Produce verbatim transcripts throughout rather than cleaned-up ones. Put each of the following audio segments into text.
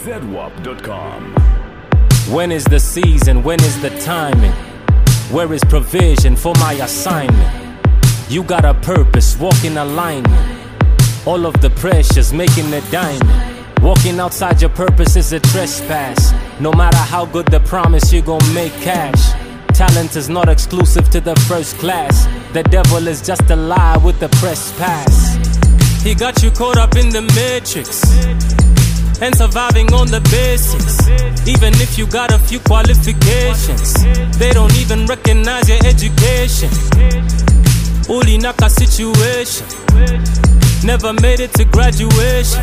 Z W A P dot com. When is the season? When is the timing? Where is provision for my assignment? You got a purpose, walk in alignment. All of the pressures making a diamond. Walking outside your purpose is a trespass. No matter how good the promise, you gon' make cash. Talent is not exclusive to the first class. The devil is just a lie with the press pass. He got you caught up in the matrix and surviving on the basics. Even if you got a few qualifications, they don't even recognize your education. Uli naka situation, never made it to graduation,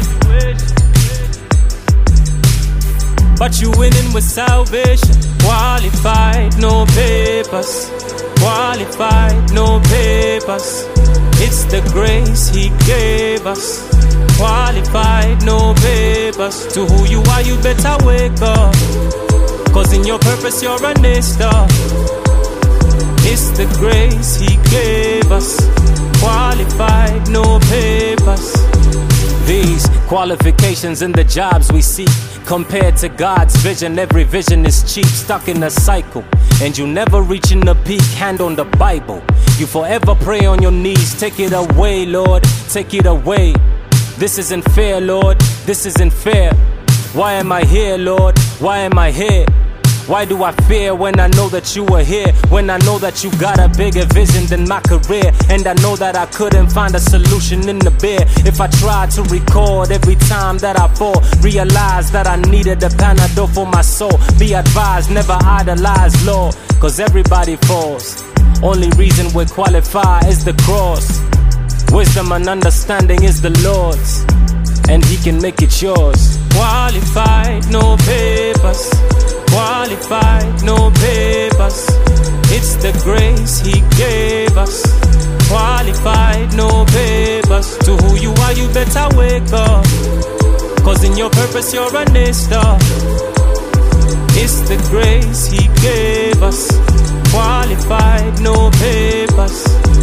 but you winning with salvation. Qualified, no papers. Qualified, no papers. It's the grace he gave us. Qualified, no papers. To who you are, you better wake up, cause in your purpose you're a nester. It's the grace he gave us. Qualified, no papers. These qualifications in the jobs we seek, compared to God's vision, every vision is cheap. Stuck in a cycle, and you never reaching the peak. Hand on the Bible, you forever pray on your knees. Take it away, Lord, take it away. This isn't fair, Lord, this isn't fair. Why am I here, Lord, why am I here? Why do I fear when I know that you are here? When I know that you got a bigger vision than my career. And I know that I couldn't find a solution in the beer. If I tried to record every time that I fall, realize that I needed a Panadol for my soul. Be advised, never idolize Lord, cause everybody falls. Only reason we're qualified is the cross. Wisdom and understanding is the Lord's, and he can make it yours. Qualified, no papers. Qualified, no papers. It's the grace he gave us. Qualified, no papers. To who you are, you better wake up, cause in your purpose you're a nester. It's the grace he gave us. Qualified, no papers.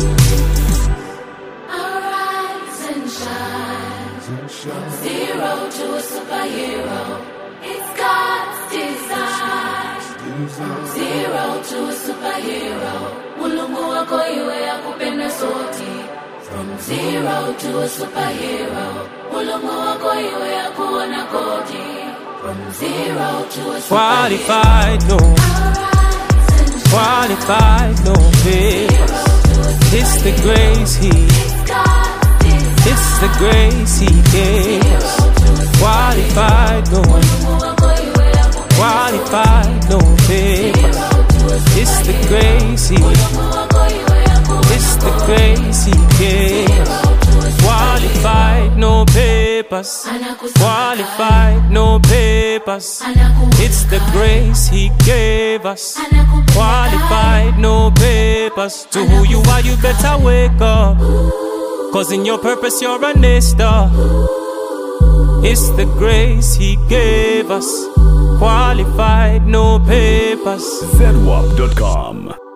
Arise and shine. Zero to a superhero. It's God's design. Zero to a superhero. Mulungu wako iwe ya kupenda soti. From zero to a superhero. Mulungu wako iwe ya kuona kodi. From zero to a superhero. Qualified, no. Qualified, no papers. It's the grace he, it's the grace he gave us. Qualified, no. Qualified, no papers. It's the grace he, it's the grace he gave us. Qualified, no papers. Qualified, no papers. It's the grace he gave us. Qualified, no papers. To who you are, you better wake up, cause in your purpose you're a nester. It's the grace he gave us. Qualified, no papers. Z W A P dot com.